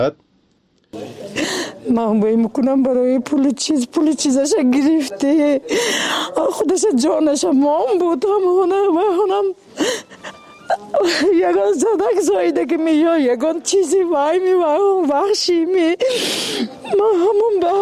من باید میکنم برای پول چیزش گرفته خودش جانش مام بود همونم یگان صدق زایده که میاد یگان چیزی وای می وحشی می من همون به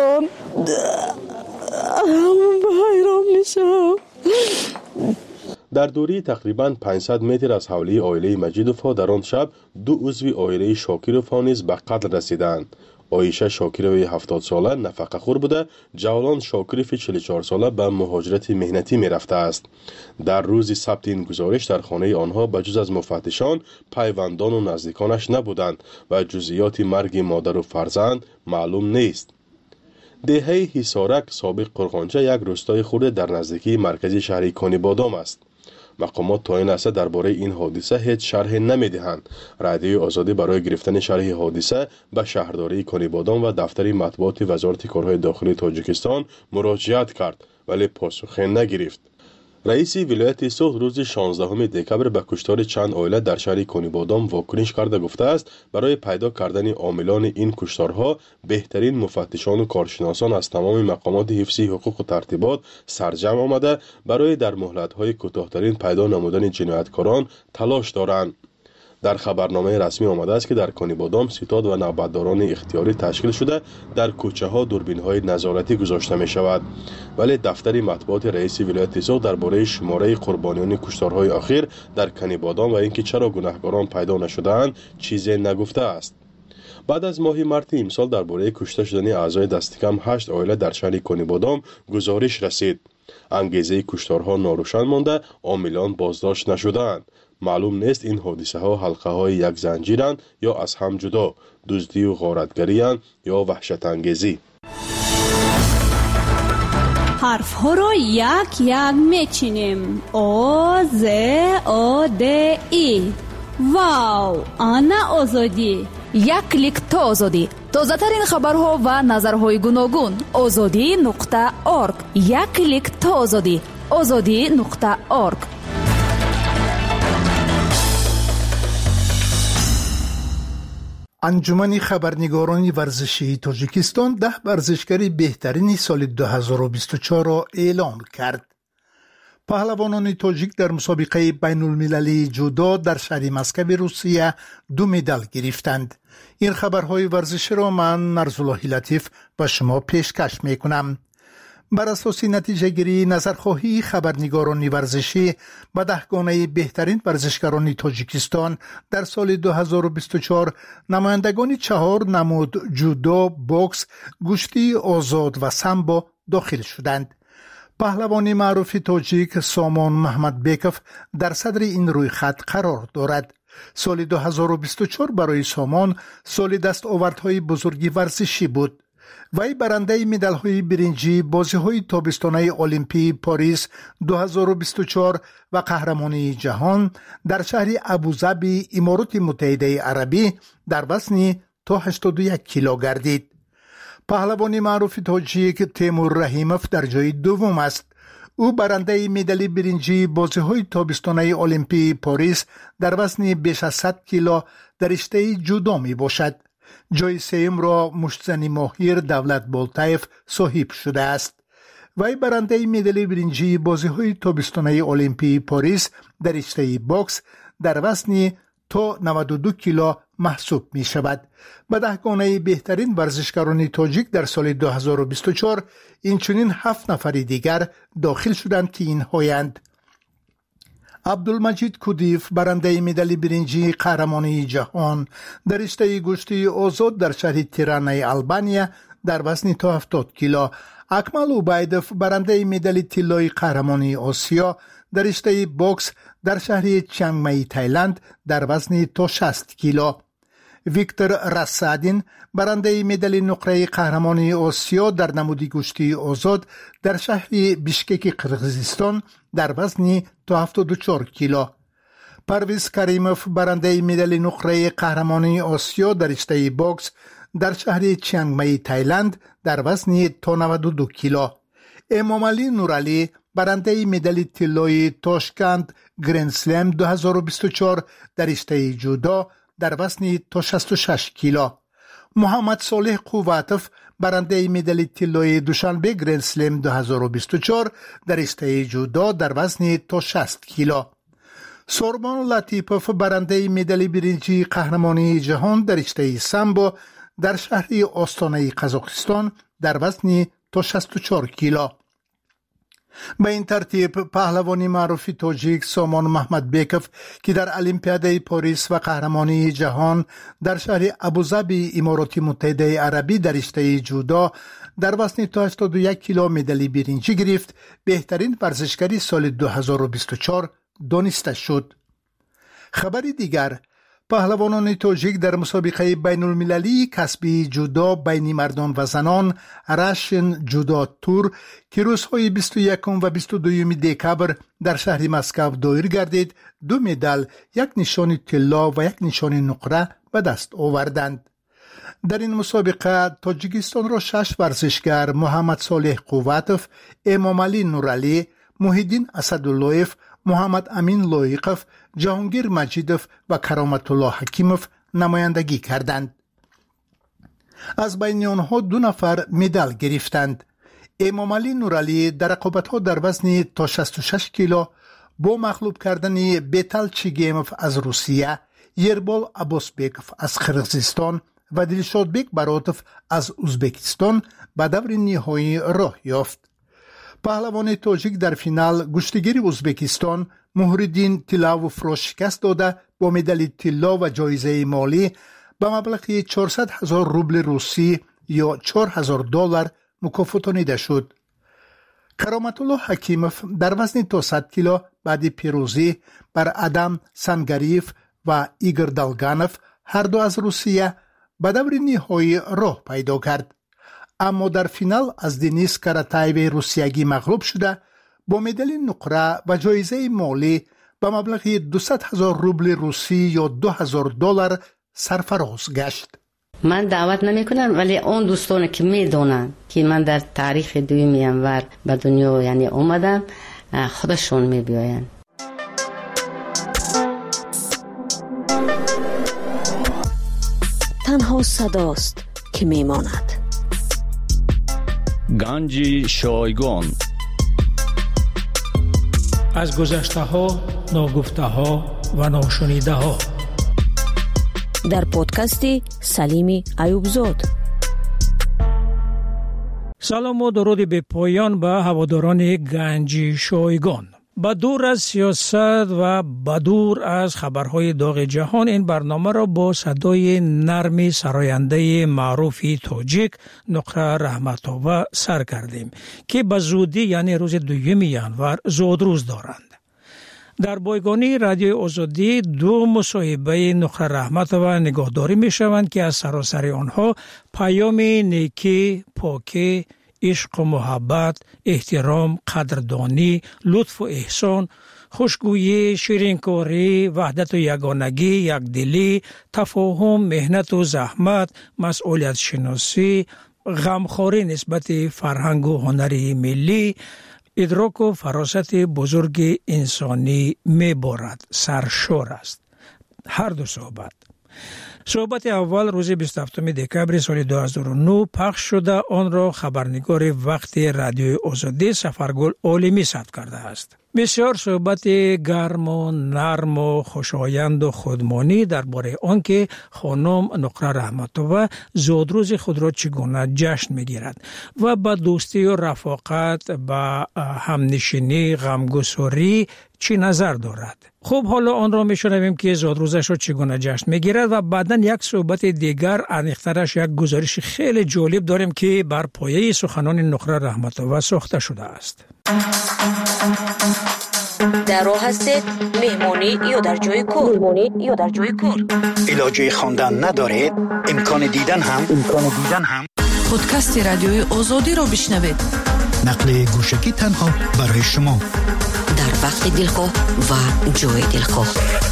حیران میشم. در دوری تقریباً 500 متر از حوله عائله مجیدوفا در آن شب 2 عضو عائله شاکروفا نیز به قتل رسیدند. عایشه شاکروی 70 ساله نفقه خور بوده، جولان شاکروف 44 ساله به مهاجرت مهنتی می رفته است. در روز سبت این گزارش در خانه آنها بجز از مفتشان پیوندان و نزدیکانش نبودند و جزئیات مرگ مادر و فرزند معلوم نیست. دهه حصارک سابق قرغانچه یک روستای خرد در نزدیکی مرکزی شهر کنیبادام است. مقامات تا این لحظه درباره این حادثه هیچ شرح نمیدهند. رادیوی آزادی برای گرفتن شرح حادثه به شهرداری کنیبادام و دفتر مطبوعات وزارت کارهای داخلی تاجیکستان مراجعت کرد ولی پاسخی نگرفت. رئیس ولایت سوخت روز 16 دکبر به کشتار چند عائله در شهر کنیبادام واکنش کرده گفته است برای پیدا کردن عاملان این کشتارها بهترین مفتشان و کارشناسان از تمام مقامات حفظی حقوق و ترتیبات سرجم آمده برای در مهلت‌های کوتاه‌ترین پیدا نمودن جنایتکاران تلاش دارند. در خبرنامه رسمی آمده است که در کنیبادام ستاد و نوبتداران اختیاری تشکیل شده در کوچه ها دوربین های نظارتی گذاشته می شود، ولی دفتر مطبوعات رئیس ولایت سوخت درباره شماره قربانیان کشتارهای اخیر در کنیبادام و اینکه چرا گناهکاران پیدا نشده‌اند چیزی نگفته است. بعد از ماه مارس امسال درباره کشته شدن اعضای دست کم 8 عائله در شهر کنیبادام گزارش رسید. انگیزه کشتارها ناروشن مانده، عاملان بازداشت نشده‌اند. معلوم نیست این حادثه ها حلقه های یک زنجیرند یا از هم جدا، دزدی و غارتگری اند یا وحشت انگیزی. حرف ها را یک یک میچینیم. او ز او د ای. واو، آنا آزادی. یک کلیک تا آزادی. تازه ترین خبرها و نظرهای گوناگون. azadi.org. یک کلیک تا آزادی. azadi.org. انجمن خبرنگاران ورزشی تاجیکستان 10 ورزشکار بهترین سال 2024 را اعلام کرد. پهلوانان تاجیک در مسابقه بین المللی جودو در شهر مسکو روسیه 2 مدال گرفتند. این خبرهای ورزشی را من نرزالله لطیف به شما پیشکش میکنم. بر اساس نتیجه گیری نظرخواهی خبرنگاران ورزشی به 10 گانه بهترین ورزشکاران تاجیکستان در سال 2024 نمایندگان 4 نمود جودو، بوکس، گشتی آزاد و سامبو داخل شدند. پهلوان معروف تاجیک سامان محمد بیکف در صدر این رویخط قرار دارد. سال 2024 برای سامان سال دستاوردهای بزرگی ورزشی بود. وی برنده مدال‌های برنجی بازی‌های تابستانه المپی پاریس 2024 و قهرمانی جهان در شهر ابوظبی امارات متحده عربی در وزن تا 81 کیلو گردید. پهلوان معروف تاجیک تیمور رحیموف در جای دوم است. او برنده مدال برنجی بازی‌های تابستانه المپی پاریس در وزن بیش از 100 کیلو در رشته جودو می باشد. جای سوم را مشتزن ماهر دولت بالتایف صاحب شده است. وی برنده مدال برنجی بازی‌های تابستانه المپی پاریس در رشته باکس در وزن تا 92 کیلو محسوب می شود. به 10 گانه بهترین ورزشکاران تاجیک در سال 2024 اینچنین 7 نفر دیگر داخل شدند که اینهایند: عبدالمجید کودیف برنده مدال برنجی قهرمانی جهان در رشته گشتی آزاد در شهر تیرانه آلبانیا در وزن تا 70 کیلو، اکمل اوبایدوف برنده مدال طلایی قهرمانی آسیا در رشته بوکس در شهر چیانگ مای تایلند در وزن تا 60 کیلو، ویکتور راسادین برنده مدال نقره قهرمانی آسیا در نمود گشتی آزاد در شهر بیشکک قرقیزستان در وزن تا 74 کیلو، پرویز کریموف برنده مدال نقره قهرمانی آسیا در رشته بوکس در شهر چیانگ مای تایلند در وزن تا 92 کیلو، امامعلی نورعلی برنده مدال طلایی تاشکند گرند سلم 2024 در رشته جودو در وزن تا 66 کیلو، محمد صالح قواتف برنده مدال طلای دوشنبه گرند سلم 2024 در رشته جودو در وزن تا 60 کیلو. سوربان لطیپوف برنده مدال برنجی قهرمانی جهان در رشته سامبو در شهر آستانه قزاقستان در وزن تا 64 کیلو. به این ترتیب پهلوانی معروف تاجیک سامان محمد بیکف که در المپیاد پاریس و قهرمانی جهان در شهر ابوظبی امارات متحده عربی در رشته جودو در وزن تا 81 کیلو مدال برنجی گرفت، بهترین ورزشکاری سال 2024 دانسته شد. خبری دیگر، پهلوانان تاجیک در مسابقه بین المللی کسبی جودو بین مردان و زنان راشن جودو تور که روزهای 21 و 22 دکبر در شهر مسکو دایر گردید، 2 مدال، 1 نشان طلا و 1 نشان نقره به دست آوردند. در این مسابقه تاجیکستان را 6 ورزشگر محمد صالح قواتف، امام علی نورعلی، محیدین اسداللهیف، محمد امین لایقف، جهانگیر مجیدوف و کرامت الله حکیموف نمایندگی کردند. از بین آنها 2 نفر مدال گرفتند. امام علی نورعلی در رقابت‌ها در وزن تا 66 کیلو با مغلوب کردن بیتال چیگیموف از روسیه، یربال عباسبکوف از قرقیزستان و دلشادبک براتوف از ازبکستان به دور نهایی راه یافت. پهلوان تاجیک در فینال گشتگیر ازبکستان مهردین تلاوف را شکست داده با مدال طلا و جایزه مالی به مبلغ 400,000 روبل روسی یا $4,000 مکافاتانیده شد. کرامت الله حکیموف در وزن تا 100 کیلو بعد پیروزی بر ادم سنگریف و ایگر دالگانوف هر دو از روسیه به دور نهایی راه پیدا کرد، اما در فینال از دنیس کراتایو روسیگی مغلوب شده با مدال نقره و جایزه مالی به مبلغ 200,000 روبل روسی یا $2,000 سرفراز گشت. من دعوت نمی کنم، ولی اون دوستان که می دونن که من در تاریخ 2 ینور به دنیا یعنی اومدم خودشون می بیاین. تنها صداست که می ماند. گنج شایگان از گذشته ها، ناگفته ها و ناشنیده ها در پادکستی سلیمی ایوبزاد. سلام و درود به پایان به هواداران گنج شایگان. با دور از سیاست و با دور از خبرهای داغ جهان، این برنامه را با صدای نرم سراینده معروف تاجیک نقره رحمت‌آور سر کردیم که به زودی یعنی روز 2 ینور زادروز دارند. در بایگانی رادیو آزادی 2 مصاحبه نقره رحمت‌آور نگاهداری می شوند که از سراسر آنها پیام نیکی، پاکی، عشق و محبت، احترام، قدردانی، لطف و احسان، خوشگویی، شیرینکاری، وحدت و یگانگی، یکدلی، تفاهم، مهنت و زحمت، مسئولیت شناسی، غمخواری نسبت فرهنگ و هنر ملی، ادراک و فراست بزرگ انسانی می‌بارد. سرشار است هر 2 صحبت اول روز 27 دکبر سال 2009 پخش شده. آن را خبرنگار وقت رادیو آزادی سفرگل عالمی ثبت کرده است. بسیار صحبت گرم و نرم و خوشایند و خودمانی درباره آنکه خانم نقره رحمت‌آور زادروز خود را چگونه جشن می‌گیرد و با دوستی و رفاقت با همنشینی غمگساری چی نظر دارد. خب حالا آن را میشنویم که زادروزش را چگونه جشن میگیرد و بعداً یک صحبت دیگر عمیق‌ترش یک گزارش خیلی جالب داریم که بر پایه سخنان نقره رحمت‌آور ساخته شده است. در راه هستید؟ مهمانی یا در جای کار؟ علاجه خواندن ندارید؟ امکان دیدن هم پادکست رادیوی آزادی را بشنوید. نقل گوشکی تنها برای شما در وقت دلخواه و جای دلخواه.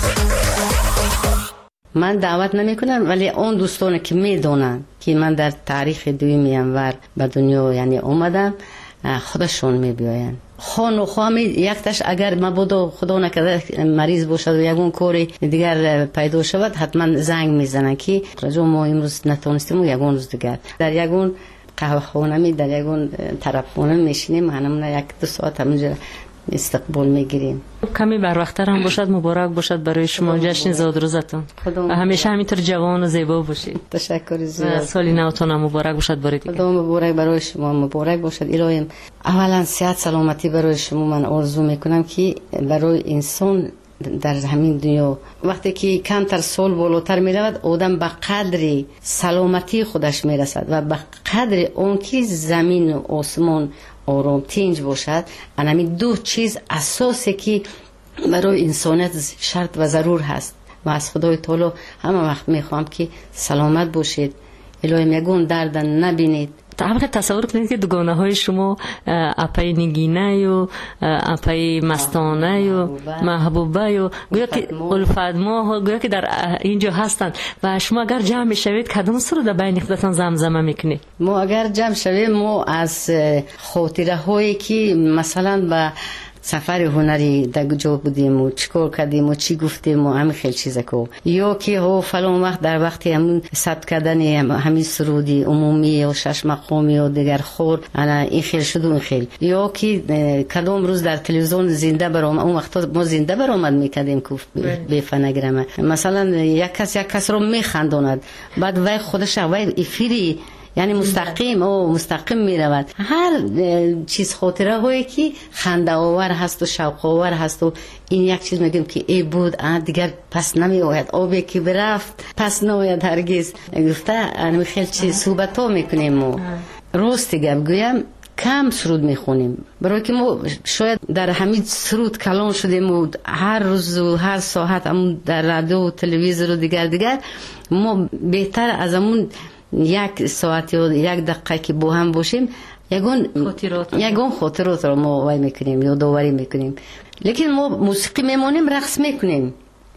من دعوت نمی کنم، ولی اون دوستان که می دونن که من در تاریخ 2 ینور به دنیا یعنی اومدم خودشون می بیاین. خان و خوامی یکتش اگر مبادا خدا نکرده مریض باشد و یگون کاری دیگر پیدا شود حتما زنگ میزنن که رجا ما امروز نتونستیم و یگون روز دیگر در یگون قهوه خانه می در یگون طرف خانه میشینیم همون یک دو ساعت همونجا استقبال میگیریم. کمی بر وقت‌تر هم باشد مبارک باشد برای شما جشن زادروزتون. همیشه همینطور جوان و زیبا باشید. تشکر زیاد. سال نوتون مبارک باشد برای دیگه. خدا مبارک برای شما مبارک باشد. الهی اولا صحت سلامتی برای شما من آرزو میکنم که برای انسان در همین دنیا وقتی که کمتر سال بالاتر می رود آدم به قدر سلامتی خودش می رسد و به قدر اون که زمین و آسمان آرام تنج باشد. همین دو چیز اساسی که برای انسانیت شرط و ضرور هست و از خدای تعالی همه وقت میخوام که سلامت باشید. الهی یگون درد نبینید. طبعا تصور کنید که دوگانه های شما اپای نگینه و اپای مستانه و محبوبه و گویا که الفدما گویا که در اینجا هستند و شما اگر جمع میشوید کدام سرود در بین خودتان زمزمه میکنید؟ ما اگر جمع شویم ما از خاطره هایی که مثلا به سفر هنری در کجا بودیم و چیکار کردیم و چی گفتیم و همین خیلی چیزا کو یا که ها فلان وقت در وقتی همون ثبت کردن همین سرودی عمومی و شش مقامی و دیگر خور انا این خیلی شد و این خیلی یا که کدام روز در تلویزیون زنده برام اون وقتا ما زنده برآمد میکردیم که به فنگرامه مثلا یک کس رو میخنداند بعد وای خودش وای افیری یعنی مستقیم می رود. هر چیز خاطره هایی که خنده آور هست و شوق آور هست و این یک چیز میگم که ای بود دیگر پس نمی آید آبی که برفت پس نمیاد هرگز گفته انمی خیلی چیز صحبت ها میکنیم ما راست گویم کم سرود میخونیم برای که ما شاید در همین سرود کلان شدیم و هر روز و هر ساعت همون در رادیو و تلویزیون و دیگر ما بهتر از همون یک ساعت یا یک دقیقه که با هم باشیم یگون خاطرات رو ما وای میکنیم یا داوری میکنیم لیکن ما موسیقی میمونیم رقص میکنیم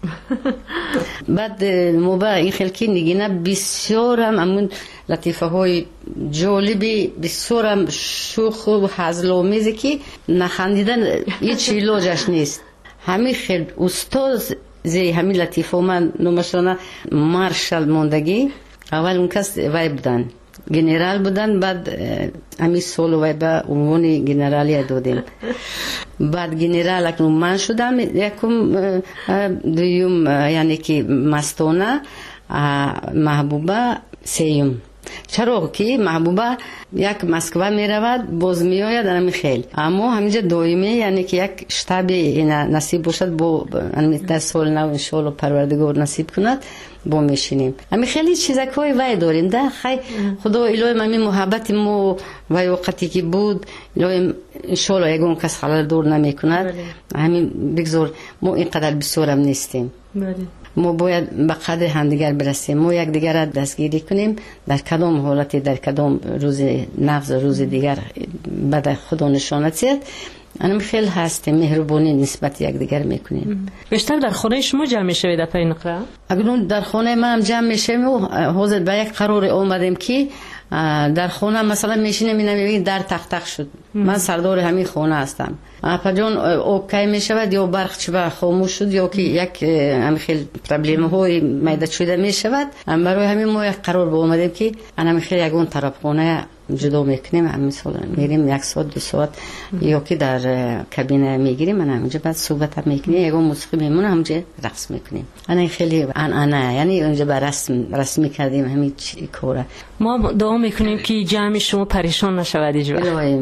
بعد ما با این خلکی نگینه بسیار هم همون لطیفه های جالبی بسیار هم شوخ و هزل و میزی که نخندیدن هیچ علاجش نیست همین خیلی استاز زی همین لطیفه من نمشانه مارشال موندگی اول اون کس وای بودن گنرال بودن بعد همین سال وای به عنوان گنرالی دادیم بعد گنرال اکنون من شدم یکم دویم یعنی که مستانه محبوبه سیم چرا که محبوبه یک مسکو می رود باز می آید همین خیلی اما همینجا دائمی یعنی که یک شتابی نصیب باشد با در سال نو انشالله پروردگار نصیب کند با میشینیم همین خیلی چیزا که وای داریم ده خیلی خدا الهی همین محبت ما وای وقتی که بود الهی انشالله یگون کس خلال دور نمی کند همین بگذار ما اینقدر بسیارم نیستیم ما باید به قدر همدیگر برسیم ما یک دیگر را دستگیری کنیم در کدام حالتی در کدام روز نفس روز دیگر بعد خدا نشانت زد انم خیلی هستیم مهربانی نسبت یک دیگر میکنیم بیشتر در خانه شما جمع میشوید در پای نقره؟ اگر در خانه ما هم جمع میشیم و حاضر به یک قرار آمدیم که در خانه مثلا میشینیم میبینیم در تخت شد من سردار همین خانه هستم پجان اوکی میشود یا برق چه خاموش شد یا که یک همین خیلی پرابلم های میداد شده میشود برای همین ما یک قرار با آمدیم که همین خیلی یکون طرف خانه جدا میکنیم همین سال میریم یک ساعت دو ساعت یا که در کابینه میگیریم من همینجا بعد صحبت هم میکنیم یکون موسیقی میمونه همینجا رقص میکنیم انا خیلی انا یعنی اونجا به رسمی کردیم همین کاره ما دعا میکنیم که جمع شما پریشان نشود اینجا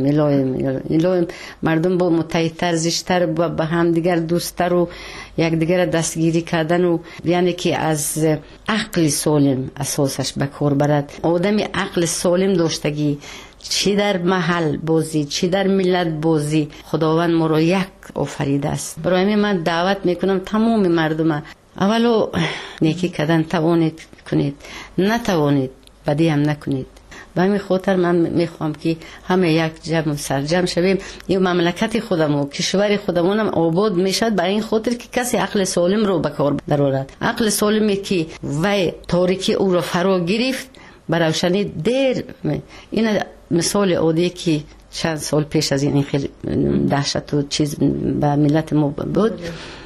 الهی مردم با متحدتر زشتر با هم دیگر دوستتر و یک دیگر دستگیری کردن و یعنی که از عقل سالم اساسش به کار برد آدم عقل سالم داشتگی چی در محل بازی چی در ملت بازی خداوند ما رو یک آفریده است برای همین من دعوت میکنم تمام مردم اولو نیکی کردن توانید کنید نتوانید بدی هم نکنید به همین خاطر من میخوام که همه یک جمع سرجم شویم این مملکت خودمون و کشور خودمونم آباد میشد برای این خاطر که کسی عقل سالم رو به کار درآورد عقل سالمی که وای تاریکی او رو فرا گرفت روشنی دیر. این مثال عادی که چند سال پیش از این خیلی دهشت و چیز به ملت ما بود.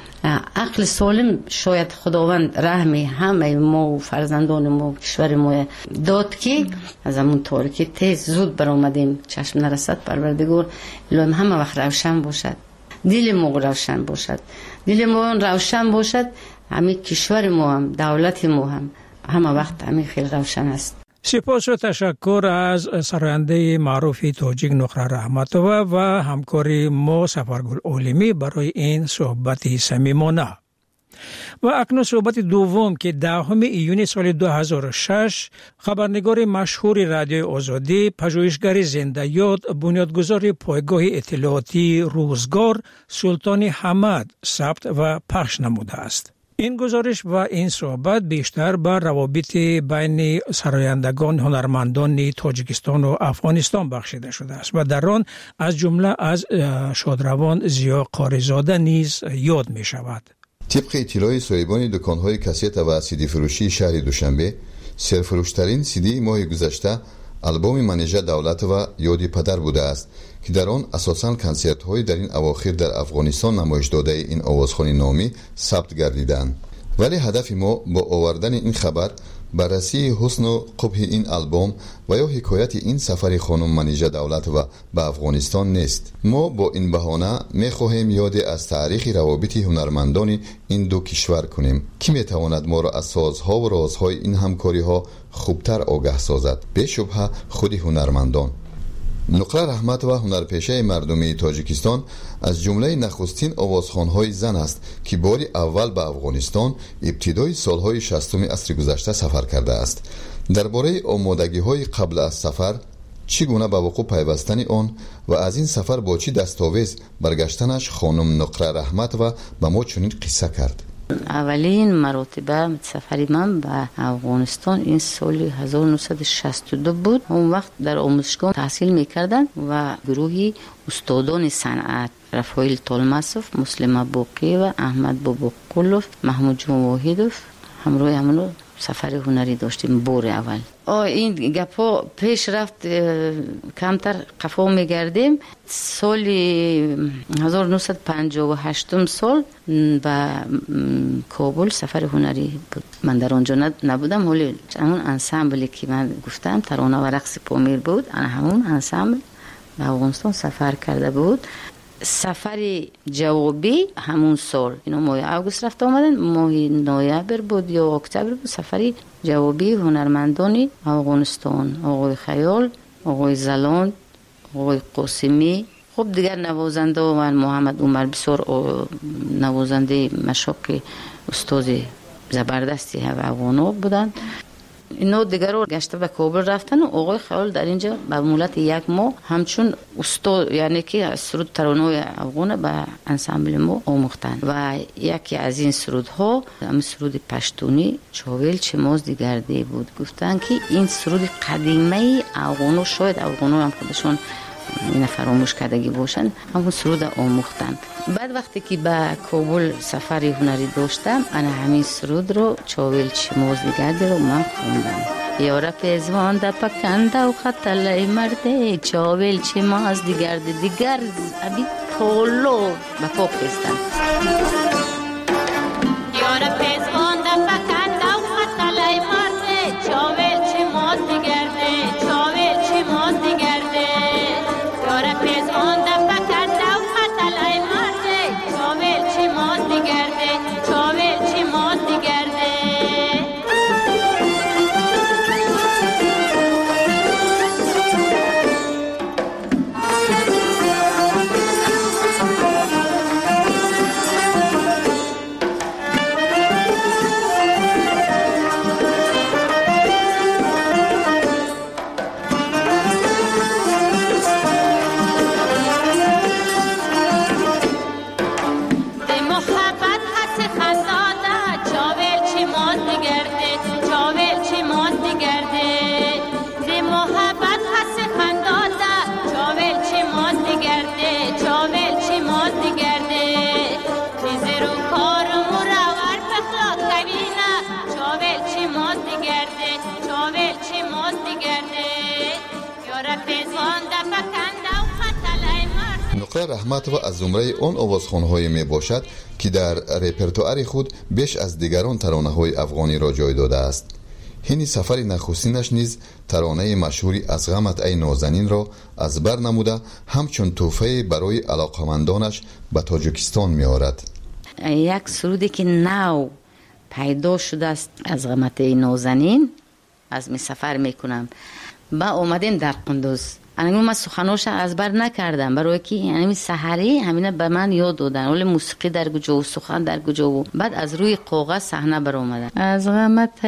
عقل سالم شاید خداوند رحمی همه ما و فرزندان ما و کشور ما داد که از همون تاریکی تیز زود برآمدیم. چشم نرسد پروردگار الهی همه وقت روشن باشد، دل ما روشن باشد، دل ما روشن باشد، همین کشور ما هم دولت ما هم همه وقت همین خیلی روشن است. سپاس و تشکر از سراینده معروف تاجیک نقره رحمتوه و همکاری ما سفرگل عالمی برای این صحبت صمیمانه. و اکنون صحبت دوم که 10 ایون سال 2006 خبرنگار مشهور رادیو آزادی، پژوهشگر زنده یاد، بنیادگذار پایگاه اطلاعاتی روزگار سلطان حمد ثبت و پخش نموده است. این گزارش و این صحبت بیشتر بر روابط بین سرایندگان هنرمندان تاجیکستان و افغانستان بخشیده شده است و در آن از جمله از شادروان زیا قاریزاده نیز یاد می شود. طبق اطلاع صاحبان دکان‌های کاست و سیدی فروشی شهر دوشنبه، سرفروشترین سیدی ماه گذشته آلبوم منیژه دولت و یادی پدر بوده است که در آن اساساً کنسرت‌های در این اواخر در افغانستان نمایش داده این آوازخوان نامی ثبت گردیدند. ولی هدف ما با آوردن این خبر بررسی حسن و قبح این آلبوم و یا حکایت این سفر خانم منیژه دولت و به افغانستان نیست. ما با این بهانه می‌خواهیم یاد از تاریخ روابط هنرمندان این دو کشور کنیم که می‌تواند ما را از سازها و رازهای این همکاری‌ها خوبتر آگاه سازد. به شبهه خود هنرمندان. نقره رحمت و هنرپیشه مردمی تاجیکستان از جمله نخستین آوازخوان‌های زن است که بار اول به افغانستان ابتدای سالهای 60 عصر گذشته سفر کرده است. درباره آمادگی‌های قبل از سفر، چگونه به وقوع پیوستن آن و از این سفر با چی دستاویز برگشتنش خانم نقره رحمت و به ما چنین قصه کرد. اولین مرتبه سفری من به افغانستان این سال 1962 بود. اون وقت در آموزشگاه تحصیل میکردن و گروهی استادان صنعت رفایل طالماسوف، مسلم باقی و احمد باباقلوف، محمود جون واحدوف همراه همونو سفر هنری داشتیم بار اول. این گپا پیش رفت کمتر قفا میگردیم. سال 1958 سال به کابل سفر هنری بود. من در آنجا نبودم، ولی همون انسامبلی که من گفتم ترانه و رقص پامیر بود، همون انسامبل به افغانستان سفر کرده بود. سفر جوابی همون سال، اینو ماه اوگوست رفت آمدن، ماه نوامبر بود یا اکتبر بود. سفری جوابی هنرمندان افغانستان، آقای خیال، آقای زلان، آقای قاسمی، خب دیگر نوازنده و محمد عمر بسیار نوازنده مشاق استاد زبردستی افغانا بودند. اینا دیگر رو گشته به کابل رفتن و آقای خیال در اینجا به مولت یک ماه همچون استاد، یعنی که سرود ترانه‌های افغان به انسامبل ما آموختن و یکی از این سرودها هم سرود پشتونی چاویل چماز دیگرده بود. گفتن که این سرود قدیمی افغانو، شاید افغانو هم خودشون این فراموش کردگی باشن، همون سرود آموختن. بعد وقتی که به کابل سفر هنری داشتم، انا همین سرود رو چاویل چماز دیگرده رو من خوندم. یارا پیزوان دا پکنده و خطلای مرده، چاویل چماز دیگرده دیگر ابی پولو به پاک بستن. یارا پیزوان دا پکنده و خطلای مرده، چاویل چماز دیگرده، چاویل چماز دیگرده. یارا پیزوان دا پکنده و خطلای مرده، چاویل چماز دیگرده، چاویل چماز دیگرده. نقره رحمت و از زمره آن آوازخوان‌های می باشد که در رپرتوار خود بیش از دیگران ترانه‌های افغانی را جای داده است. هینی سفر نخستینش نیز ترانه مشهوری از غمت ای نازنین را از بر نموده همچون تحفه برای علاقمندانش به تاجیکستان می آورد. یک سرودی که نو پیدا شده است از غمت ای نازنین از می سفر می کنم با اومدیم در قندوز. من سخنوش از بر نکردم برای که یعنی سحری همینه به من یاد دادن ولی موسیقی در کجا و سخن در کجا و بعد از روی کاغذ صحنه بر اومدن. از غمت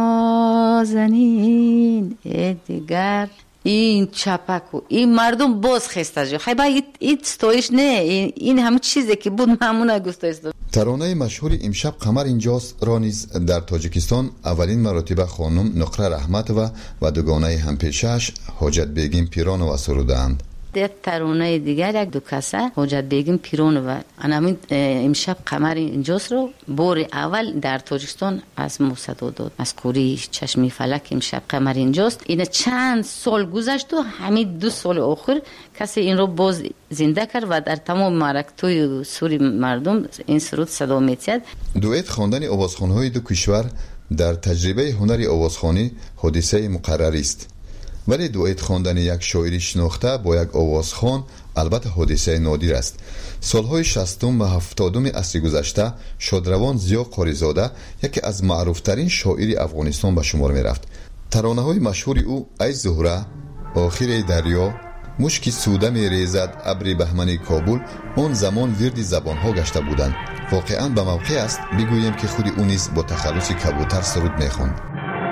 نازنین دیگر این چپک و این مردم باز خسته جو خیلی با این ستایش نه این همه چیزی که بود همونه گفته است. ترانه مشهور امشب قمر اینجاست را نیز در تاجیکستان اولین مرتبه خانم نقره رحمت و دوگانه همپیشه‌اش حاجت بیگم پیرانووا سرودند. در ترانه دیگر یک دو کسه حاجت بیگم پیرانووا همین امشب قمر اینجاست رو بار اول در تاجیکستان از ما صدا داد. از کوری چشمی فلک امشب قمر اینجاست. این چند سال گذشت و همین 2 سال آخر کسی این رو باز زنده کرد و در تمام معرکت‌های سوری مردم این سرود صدا می‌تید. دوئت خواندن آوازخوان‌های دو کشور در تجربه هنر آوازخوانی حادثه مقرری است. ولی دوئت خواندن یک شاعر شناخته با یک آوازخوان البته حادثه نادر است. سالهای 60 و 70 عصر گذشته شادروان ضیا قاریزاده یکی از معروفترین شاعر افغانستان به شمار می رفت. ترانه‌های مشهور او ای زهره، آخر دریا، مشکی سوده می ریزد، ابر بهمن کابل آن زمان ورد زبانها گشته بودند. واقعا به موقع است بگوییم که خود او نیز با تخلص کبوتر سرود می خواند.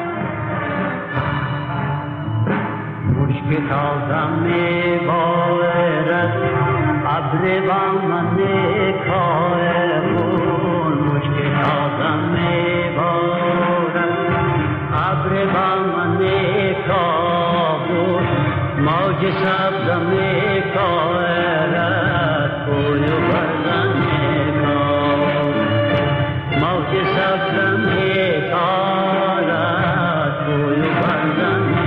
مشک تازه می بارد ابر بهمن کابل مشک تازه می بارد ابر بهمن کابل موج سبز می کارد کوی بردن می کابل موج سبز می کارد کوی بردن می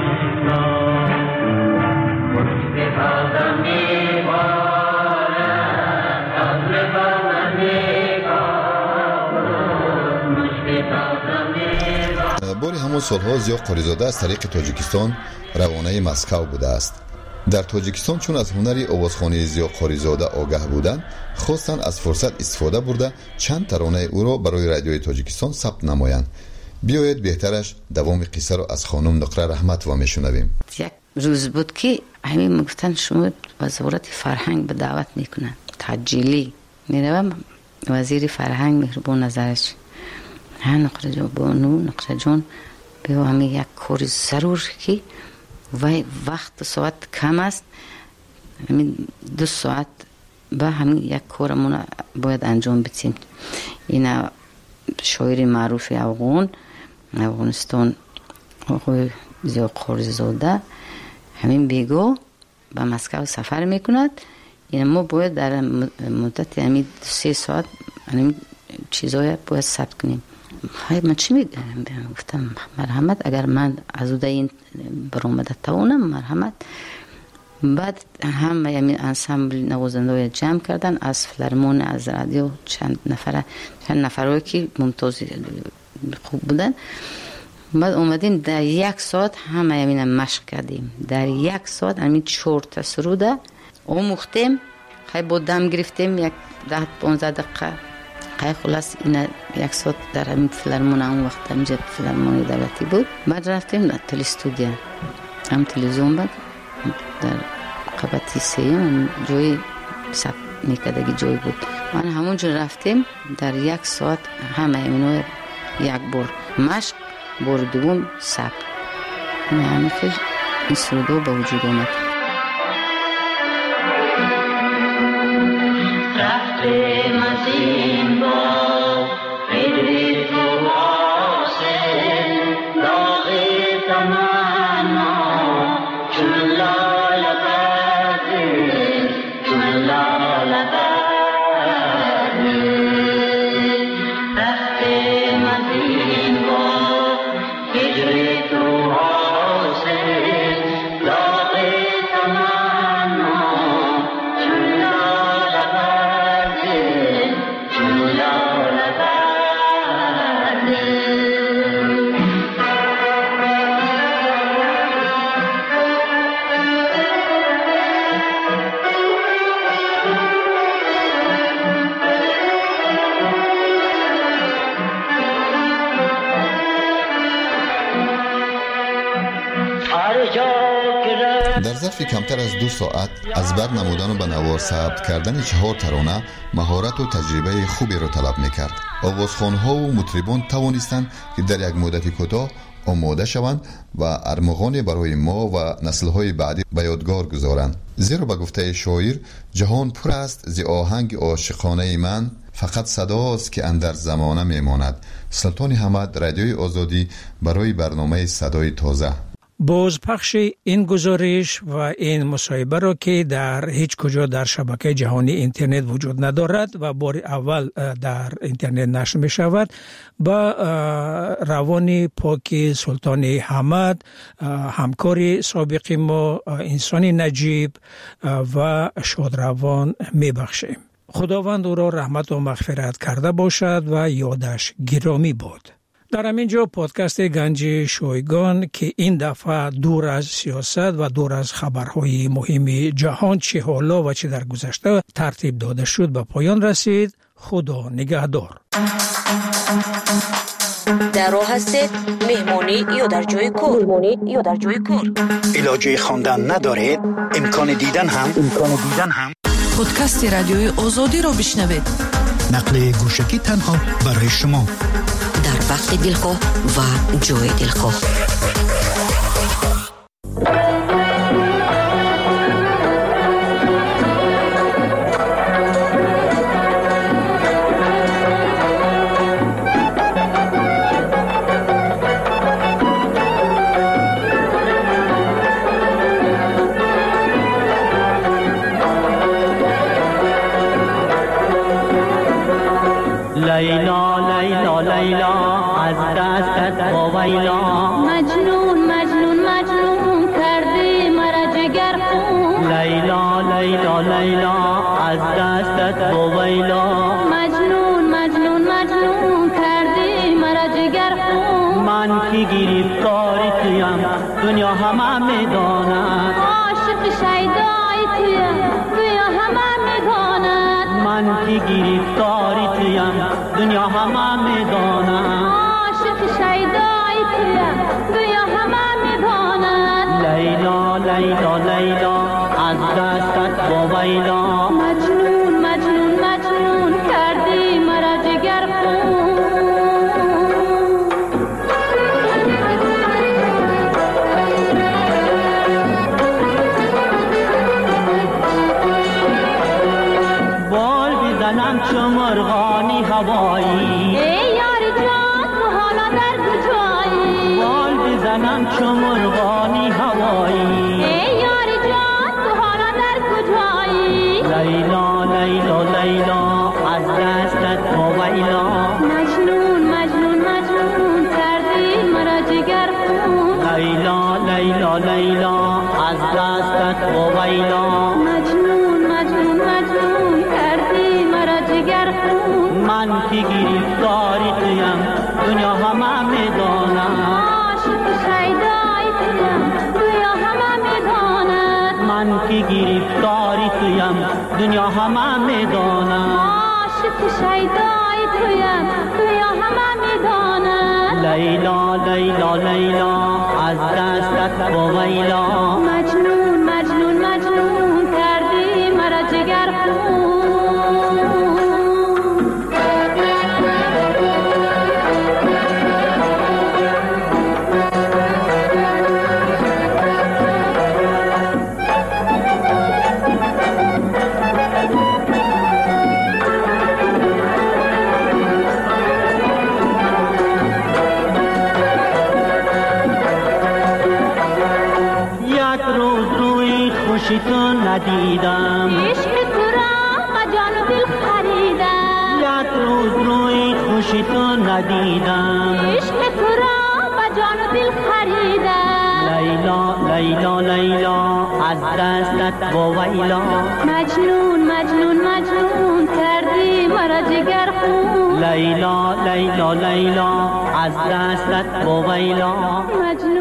باری همون سالها ضیا قاریزاده از طریق تاجیکستان روانه مسکو بوده است. در تاجیکستان چون از هنری آوازخوانی ضیا قاریزاده آگاه بودند خواستند از فرصت استفاده برده چند ترانه او را برای رادیوی تاجیکستان ثبت نمایند. بیایید بهترش دوام قصه را از خانم نقره رحمتووا میشنویم. یک روز بود که همین گفتن شما وزارت فرهنگ به دعوت میکنن تجلی میروم وزیر فرهنگ مهربان نظرش ها نقره جان بانو نقره جان بیا همین یک کار ضرور که وقت ساعت کم است همین 2 ساعت با همین یک کارمون باید انجام بدیم. این شاعر معروف افغانستان آقای ضیا قاریزاده همین بیگو به مسکو سفر میکند. این ما باید در مدت همین 3 ساعت همین چیزای باید ثبت کنیم. من چی میگم؟ گفتم مرحمت اگر من از اوده این برآمده توانم مرحمت. بعد هم همین انسامبل نوازنده جمع کردن از فیلارمون از رادیو چند نفرایی که ممتاز خوب بودن. بعد اومدیم در 1 ساعت همه همین مشق کردیم. در 1 ساعت همین 4 تا سروده آموختیم. خیلی با دم گرفتیم 10-15 دقیقه. خیلی خلاص این 1 ساعت در همین فیلارمون اون وقت همینجا فیلارمون دولتی بود. بعد رفتیم در تلستودیا هم تلویزیون بود در قبطی سیم جای ثبت میکردگی جای بود. من همونجا رفتیم در 1 ساعت همه اینو 1 بار مشق بار دوم ثبت. همین خیلی این سرودو به وجود آمد. رفتیم از این با خیلی تو آسه داغ تمنا چون لال بردی چون لال بردی رفتیم از این با خیلی تو آسه داغ در ظرف کمتر از 2 ساعت از بر نمودن و به نوار ثبت کردن 4 ترانه مهارت و تجربه خوبی را طلب میکرد. آوازخوان‌ها و مطربان توانستند که در یک مدت کوتاه آماده شوند و ارمغان برای ما و نسل‌های بعدی به یادگار گذارند. زیرا به گفته شاعر جهان پر است ز آهنگ عاشقانه من، فقط صداست که اندر زمانه میماند. سلطان حمد، رادیوی آزادی، برای برنامه صدای تازه. بازپخش این گزارش و این مصاحبه را که در هیچ کجا در شبکه جهانی اینترنت وجود ندارد و بار اول در اینترنت نشر می شود، با روان پاک سلطان حمد، همکار سابق ما، انسان نجیب و شادروان می بخشیم. خداوند او را رحمت و مغفرت کرده باشد و یادش گرامی باد. در همینجا پادکست گنج شایگان که این دفعه دور از سیاست و دور از خبرهای مهم جهان چه حالا و چه در گذشته ترتیب داده شد به پایان رسید. خدا نگهدار. در راه هستید، مهمانی یا در جای کار. علاجه خواندن ندارید؟ امکان دیدن هم پادکست رادیوی آزادی را بشنوید. نقل گوشکی تنها برای شما، در وقت دلخواه و جای دلخواه. لیلا لیلا لیلا از دستت وایلا، مجنون مجنون مجنون کردی مرا جگر خون. لیلا لیلا لیلا از دستت وایلا، مجنون مجنون مجنون کردی مرا جگر خون. من که گرفتار تویم دنیا همه میداند، عاشق شیدای تویم دنیا همه میداند. من که گرفتار تویم دنیا همه میداند، عاشق شیدای تویم دنیا همه میداند. لیلا لیلا لیلا از دستت وایلا، مجنون مجنون مجنون کردی مرا جگر خون. بال بزنم چو مرغانی هوایی، ای یار جان تو حالا در کجایی؟ بال بزنم چو مرغانی هوایی، ای یار جان تو حالا در کجایی؟ لیلا لیلا لیلا از دستت وایلا، مجنون مجنون مجنون کردی مرا جگر خون. لیلا لیلا لیلا از دستت وایلا، مجنون مجنون مجنون کردی مرا جگر خون. من که گرفتاری تویم دنیا همه میداند، عاشق شیدای تویم دنیا همه میداند. من که گرفتاری تویم دنیا همه میداند، عاشق شیدای تویم دنیا همه میداند. لیلا لیلا لیلا از دستت وایلا، مجنون مجنون مجنون کردی مرا جگر خون. خوشی تو ندیدم، عشق تو را با جان و دل خریدم. یک روز روی خوشی تو ندیدم، عشق تو را با جان و دل خریدم. لیلا لیلا لیلا از دستت وایلا، مجنون مجنون مجنون کردی مرا جگر خون. لیلا لیلا لیلا از دستت وایلا، مجنون